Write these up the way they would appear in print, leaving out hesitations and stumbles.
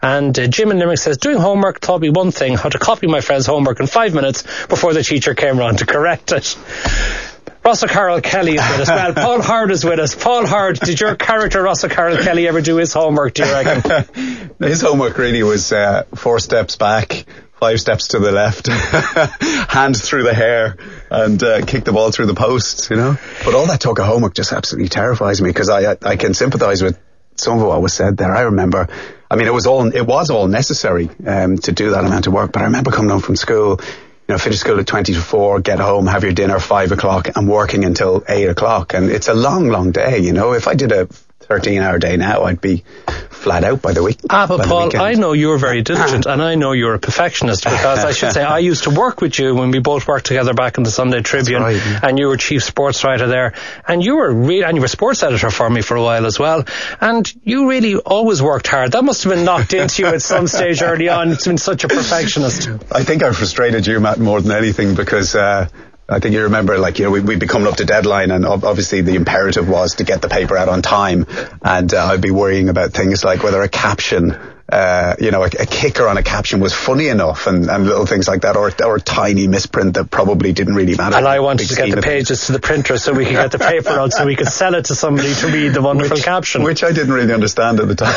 And Jim in Limerick says, doing homework taught me one thing, how to copy my friend's homework in 5 minutes before the teacher came round to correct it. Ross O'Carroll Kelly is with us. Well, Paul Howard is with us. Paul Howard, did your character Ross O'Carroll Kelly ever do his homework, do you reckon? His homework really was 4 steps back, 5 steps to the left, hand through the hair, and kick the ball through the post, you know. But all that talk of homework just absolutely terrifies me, because I can sympathise with some of what was said there. I remember, I mean, it was all necessary to do that amount of work, but I remember coming home from school, you know, finish school at 20 to 4, get home, have your dinner 5 o'clock, and working until 8 o'clock. And it's a long, long day, you know. If I did a 13-hour day now, I'd be flat out by the week. But Paul, I know you're very diligent, and I know you're a perfectionist, because I should say I used to work with you when we both worked together back in the Sunday Tribune, right, yeah. And you were chief sports writer there, and you were sports editor for me for a while as well, and you really always worked hard. That must have been knocked into you at some stage early on. It's been such a perfectionist. I think I frustrated you, Matt, more than anything, because I think you remember, like, you know, we'd be coming up to deadline, and obviously the imperative was to get the paper out on time, and I'd be worrying about things like whether a caption, you know, a kicker on a caption was funny enough, and little things like that, or a tiny misprint that probably didn't really matter. And I wanted to get the pages to the printer so we could get the paper out, so we could sell it to somebody to read the wonderful caption. Which I didn't really understand at the time.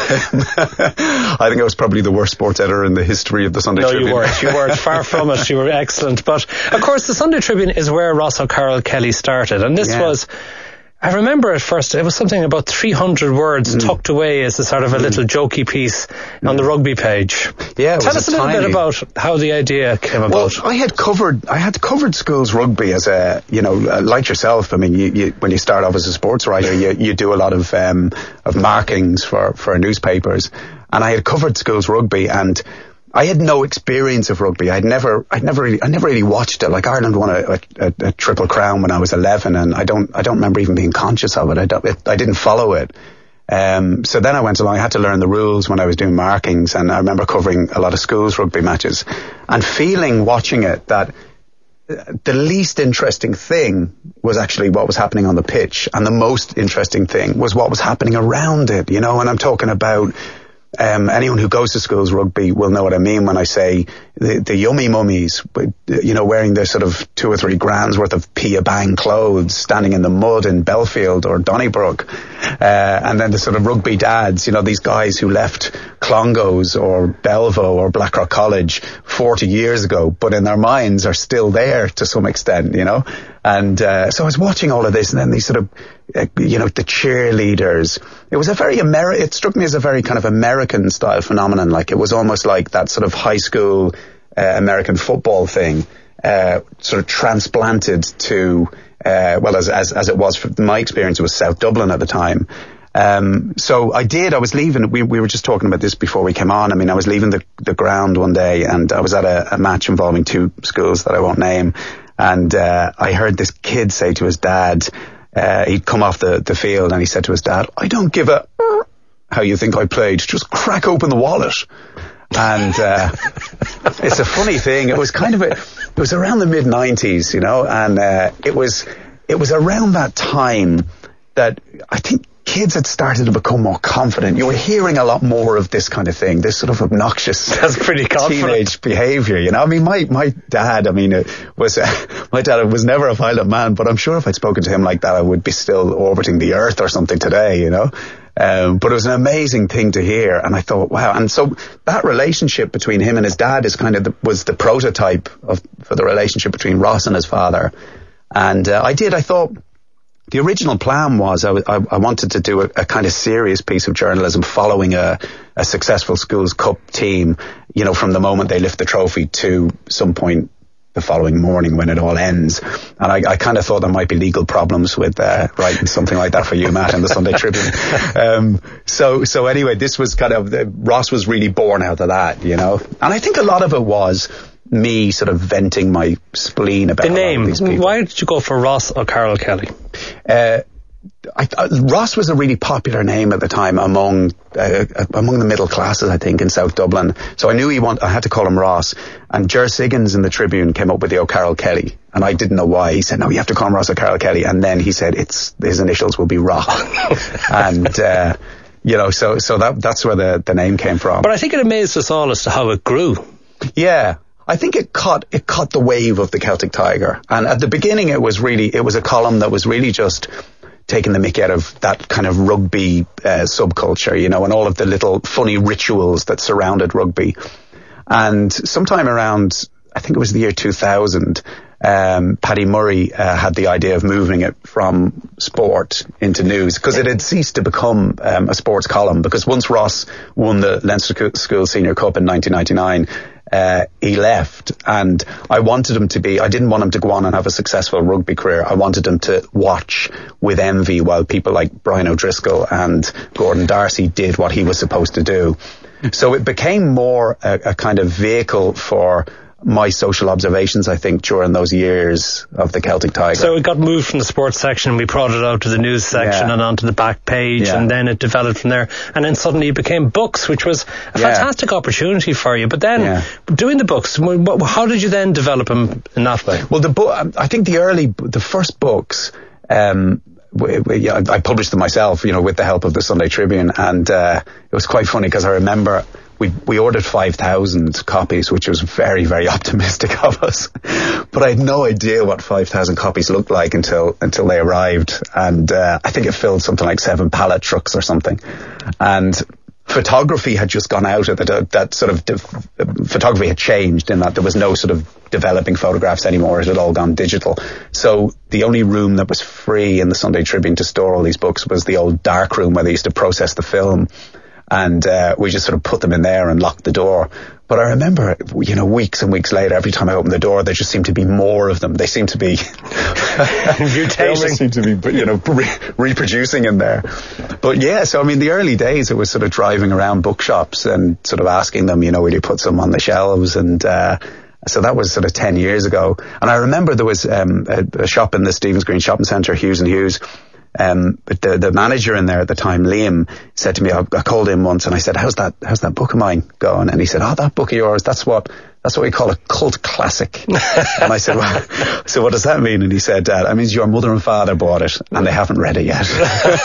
I think I was probably the worst sports editor in the history of the Sunday Tribune. No, you weren't. Far from it. You were excellent. But, of course, the Sunday Tribune is where Ross O'Carroll Kelly started. And this was... I remember at first it was something about 300 words tucked away as a sort of a little jokey piece on the rugby page. Yeah, tell us a little bit about how the idea came about. Well, I had covered schools rugby as a, you know, like yourself. I mean, you when you start off as a sports writer, you do a lot of markings for newspapers, and I had covered schools rugby, and I had no experience of rugby. I never really watched it. Like, Ireland won a Triple Crown when I was 11, and I don't remember even being conscious of it. I didn't follow it. So then I went along. I had to learn the rules when I was doing markings, and I remember covering a lot of schools rugby matches, and feeling, watching it, that the least interesting thing was actually what was happening on the pitch, and the most interesting thing was what was happening around it. You know, and I'm talking about. Anyone who goes to schools rugby will know what I mean when I say the yummy mummies, you know, wearing their sort of 2 or 3 grand's worth of Pia Bang clothes, standing in the mud in Belfield or Donnybrook, and then the sort of rugby dads, you know, these guys who left Clongowes or Belvo or Blackrock College 40 years ago, but in their minds are still there to some extent, you know. And so I was watching all of this, and then these sort of, you know, the cheerleaders. It was a very it struck me as a very kind of American style phenomenon. Like, it was almost like that sort of high school American football thing, sort of transplanted to, well, as it was, from my experience, it was South Dublin at the time. So I was leaving, we were just talking about this before we came on. I mean, I was leaving the ground one day, and I was at a match involving 2 schools that I won't name. And I heard this kid say to his dad, he'd come off the field, and he said to his dad, "I don't give a how you think I played, just crack open the wallet." And it's a funny thing. It was it was around the mid-90s, you know, and it was around that time that I think kids had started to become more confident. You were hearing a lot more of this kind of thing, this sort of obnoxious teenage behaviour, you know. I mean, my dad, I mean, was never a violent man, but I'm sure if I'd spoken to him like that, I would be still orbiting the earth or something today, you know. But it was an amazing thing to hear, and I thought, wow. And so that relationship between him and his dad is kind of was the prototype for the relationship between Ross and his father. And I thought, the original plan was I wanted to do a kind of serious piece of journalism following a successful Schools Cup team, you know, from the moment they lift the trophy to some point the following morning when it all ends. And I kind of thought there might be legal problems with writing something like that for you, Matt, in the Sunday Tribune. So anyway, this was kind of, Ross was really born out of that, you know. And I think a lot of it was me sort of venting my spleen about the name. These people. Why did you go for Ross O'Carroll Kelly? Ross was a really popular name at the time among the middle classes, I think, in South Dublin. So I knew I had to call him Ross. And Ger Siggins in the Tribune came up with the O'Carroll Kelly, and I didn't know why. He said, "No, you have to call him Ross O'Carroll Kelly." And then he said, his initials will be Rock. And So that's where the name came from. But I think it amazed us all as to how it grew. Yeah. I think it caught the wave of the Celtic Tiger. And at the beginning it was a column that was really just taking the mick out of that kind of rugby subculture, and all of the little funny rituals that surrounded rugby. And sometime around, I think it was the year 2000, Paddy Murray had the idea of moving it from sport into news, because it had ceased to become a sports column, because once Ross won the Leinster School Senior Cup in 1999, he left, and I didn't want him to go on and have a successful rugby career. I wanted him to watch with envy while people like Brian O'Driscoll and Gordon Darcy did what he was supposed to do. So it became more a kind of vehicle for my social observations, I think, during those years of the Celtic Tiger. So it got moved from the sports section, and we brought it out to the news section and onto the back page, and then it developed from there. And then suddenly it became books, which was a fantastic opportunity for you. But then doing the books, how did you then develop them in that way? Well, I think the first books, I published them myself, with the help of the Sunday Tribune, and it was quite funny because I remember we ordered 5,000 copies, which was very, very optimistic of us. But I had no idea what 5,000 copies looked like until they arrived. And I think it filled something like 7 pallet trucks or something. And photography had just gone out of that sort of photography had changed in that there was no sort of developing photographs anymore. It had all gone digital. So the only room that was free in the Sunday Tribune to store all these books was the old dark room where they used to process the film. And we just sort of put them in there and locked the door. But I remember, weeks and weeks later, every time I opened the door, there just seemed to be more of them. They seemed to be mutating. They seemed to be, reproducing in there. But so the early days, it was sort of driving around bookshops and sort of asking them, will you put some on the shelves? And so that was sort of 10 years ago. And I remember there was a shop in the Stephen's Green Shopping Centre, Hughes and Hughes. But the manager in there at the time, Liam, said to me, I called him once and I said, how's that book of mine going? And he said, that book of yours, that's what we call a cult classic. And I said, well, so what does that mean? And he said, that means your mother and father bought it and they haven't read it yet.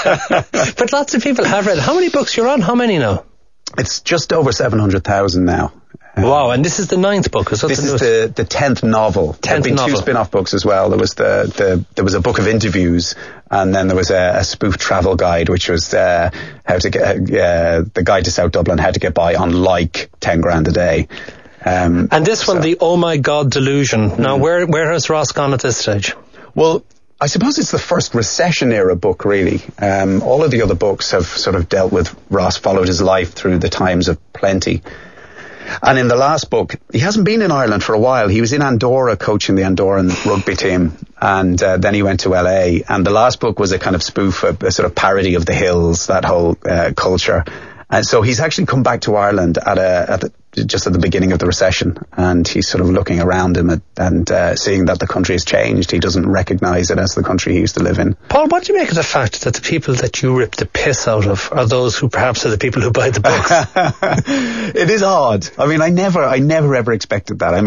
But lots of people have read it. How many books you're on? How many now? It's just over 700,000 now. Wow, and this is the 9th book, is that this is the 10th novel. There have been 2 spin-off books as well. There was there was a book of interviews, and then there was a spoof travel guide, which was how to get the guide to South Dublin, how to get by on like 10 grand a day. And this one, the Oh My God Delusion. Now, where has Ross gone at this stage? Well, I suppose it's the first recession era book, really. All of the other books have sort of dealt with Ross, followed his life through the times of plenty. And in the last book, he hasn't been in Ireland for a while. He was in Andorra coaching the Andorran rugby team, and then he went to LA. And the last book was a kind of spoof, a sort of parody of the Hills, that whole culture. And so he's actually come back to Ireland just at the beginning of the recession, and he's sort of looking around him and seeing that the country has changed. He doesn't recognise it as the country he used to live in. Paul, what do you make of the fact that the people that you rip the piss out of are those who perhaps are the people who buy the books? It is odd. I never ever expected that.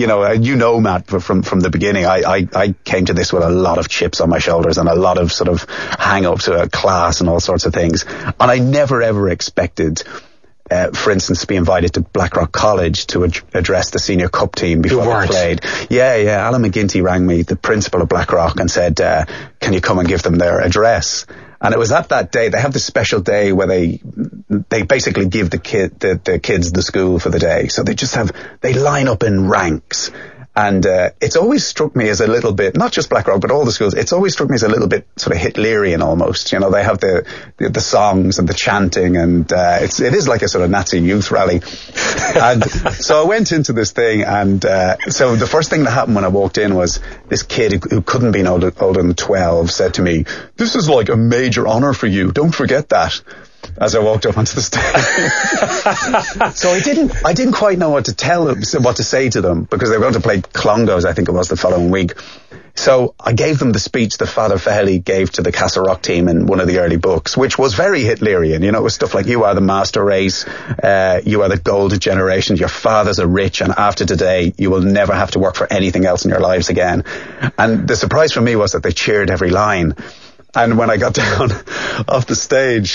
Matt, from the beginning, I came to this with a lot of chips on my shoulders and a lot of sort of hang-ups to a class and all sorts of things. And I never ever expected, for instance, to be invited to Blackrock College to address the senior cup team before they played. Yeah. Alan McGinty rang me, the principal of Blackrock, and said, can you come and give them their address? And it was at that day, they have this special day where they basically give the kids the school for the day. So they line up in ranks. And it's always struck me as a little bit, not just Blackrock, but all the schools, it's always struck me as a little bit sort of Hitlerian almost. They have the songs and the chanting, and it is like a sort of Nazi youth rally. And so I went into this thing, and so the first thing that happened when I walked in was this kid who couldn't be older than 12 said to me, "This is like a major honour for you, don't forget that," as I walked up onto the stage. So I didn't quite know what to say to them, because they were going to play Clongowes, I think it was, the following week. So I gave them the speech that Father Fahey gave to the Castle Rock team in one of the early books, which was very Hitlerian. It was stuff like, you are the master race, you are the golden generation, your fathers are rich, and after today you will never have to work for anything else in your lives again. And the surprise for me was that they cheered every line. And when I got down off the stage,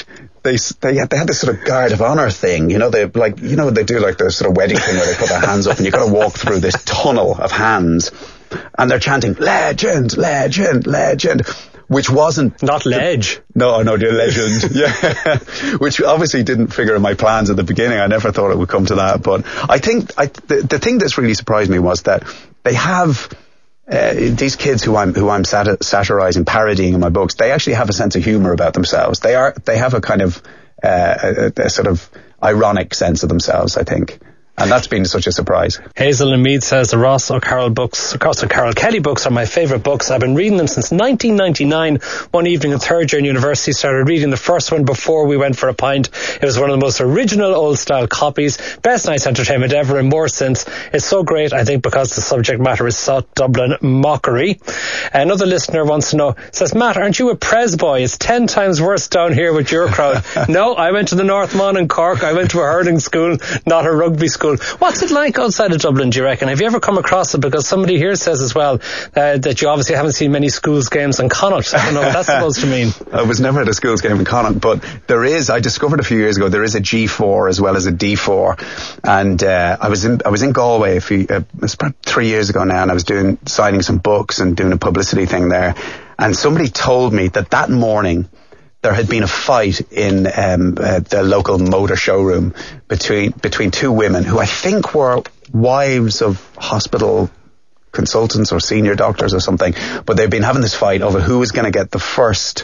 they had this sort of guard of honor thing, you know, they do like the sort of wedding thing where they put their hands up and you've got to walk through this tunnel of hands, and they're chanting legend, legend, legend, which wasn't not ledge. No, the legend. Yeah, which obviously didn't figure in my plans at the beginning. I never thought it would come to that, but I think the thing that's really surprised me was that they have. These kids who I'm satirizing, parodying in my books, they actually have a sense of humor about themselves. They have a kind of a sort of ironic sense of themselves, I think. And that's been such a surprise. Hazel and Mead says the Ross O'Carroll Kelly books are my favourite books. I've been reading them since 1999. One evening in third year in university, started reading the first one before we went for a pint. It was one of the most original old-style copies. Best night's entertainment ever, and more since. It's so great, I think, because the subject matter is South Dublin mockery. Another listener wants to know, says, Matt, aren't you a Pres boy? It's 10 times worse down here with your crowd. No, I went to the North Mon in Cork. I went to a hurling school, not a rugby school. What's it like outside of Dublin, do you reckon? Have you ever come across it? Because somebody here says as well that you obviously haven't seen many schools games in Connacht. I don't know what that's supposed to mean. I was never at a schools game in Connacht, but I discovered a few years ago, there is a G4 as well as a D4. And I was in Galway it was about 3 years ago now, and I was signing some books and doing a publicity thing there. And somebody told me that morning there had been a fight in the local motor showroom between two women who I think were wives of hospital consultants or senior doctors or something, but they've been having this fight over who was going to get the first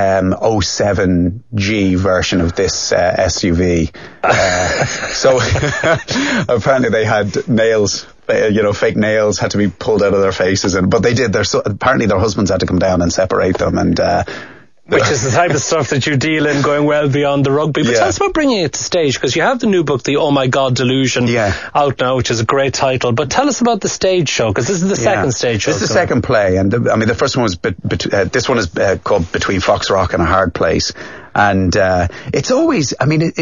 07G version of this SUV. So apparently they had nails, fake nails had to be pulled out of their faces, but they did. Apparently their husbands had to come down and separate them, and which is the type of stuff that you deal in going well beyond the rugby. But tell us about bringing it to stage, because you have the new book, The Oh My God Delusion, out now, which is a great title. But tell us about the stage show, because this is the second stage show. This is the second play, and the first one was, this one is called Between Fox Rock and a Hard Place. And it's always,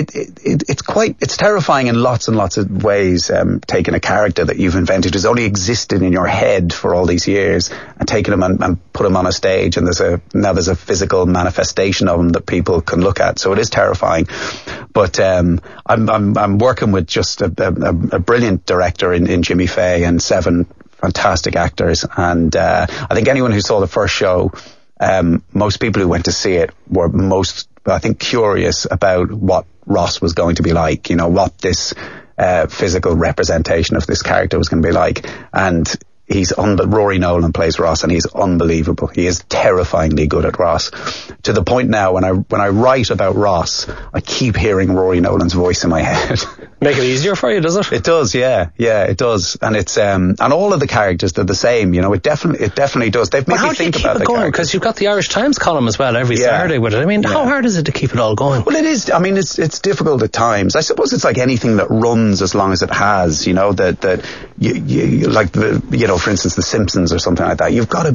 it's terrifying in lots and lots of ways, taking a character that you've invented who's only existed in your head for all these years and taking him and put him on a stage, and there's a physical manifestation of him that people can look at. So it is terrifying. But I'm working with just a brilliant director in Jimmy Fay and 7 fantastic actors. And I think anyone who saw the first show, most people who went to see it were curious about what Ross was going to be like, what this physical representation of this character was going to be like. And Rory Nolan plays Ross, and he's unbelievable. He is terrifyingly good at Ross, to the point now when I write about Ross, I keep hearing Rory Nolan's voice in my head. Make it easier for you, does it? It does, yeah, it does. And it's and all of the characters, they're the same, it definitely does. They've made me think about the characters. Because you've got the Irish Times column as well every Saturday with it. How hard is it to keep it all going? Well, it is. It's difficult at times. I suppose it's like anything that runs as long as it has, that you like for instance, The Simpsons or something like that. You've got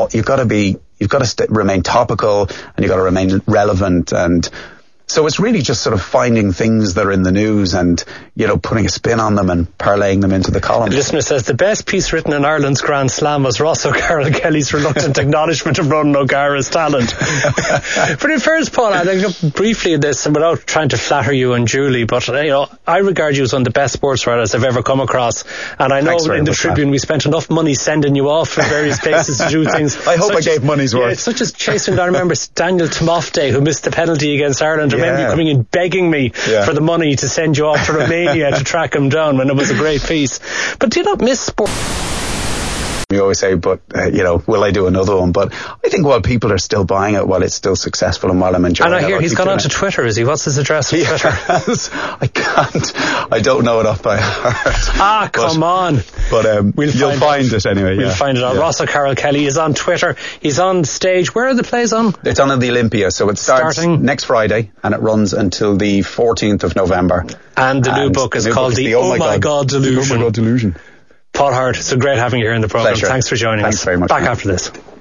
to remain topical, and you've got to remain relevant, and so it's really just sort of finding things that are in the news and, putting a spin on them and parlaying them into the column. The listener says the best piece written in Ireland's Grand Slam was Ross O'Carroll Kelly's reluctant acknowledgement of Ronan O'Gara's talent. But in fairness, Paul, I think briefly this, and without trying to flatter you and Julie, but I regard you as one of the best sports writers I've ever come across. And I know in the Tribune we spent enough money sending you off for various places to do things. I hope I gave money's worth. Such as chasing down, I remember Daniel Timofte, who missed the penalty against Ireland. I remember you coming in begging me for the money to send you off to Romania to track him down, when it was a great piece. But do you not miss sport? We always say, but, will I do another one? But I think while people are still buying it, while it's still successul, and while I'm enjoying it. And I hear he's gone on to Twitter, is he? What's his address on Twitter? I can't. I don't know it off by heart. Come on. But you'll find it anyway. We'll find it out. Ross O'Carroll Kelly is on Twitter. He's on stage. Where are the plays on? It's on at the Olympia. So it starts next Friday, and it runs until the 14th of November. And the new book is called The Oh My God Delusion. The Oh My God Delusion. Paul Hart, it's so great having you here in the programme. Pleasure. Thanks for joining us. Thanks very much. Back after this.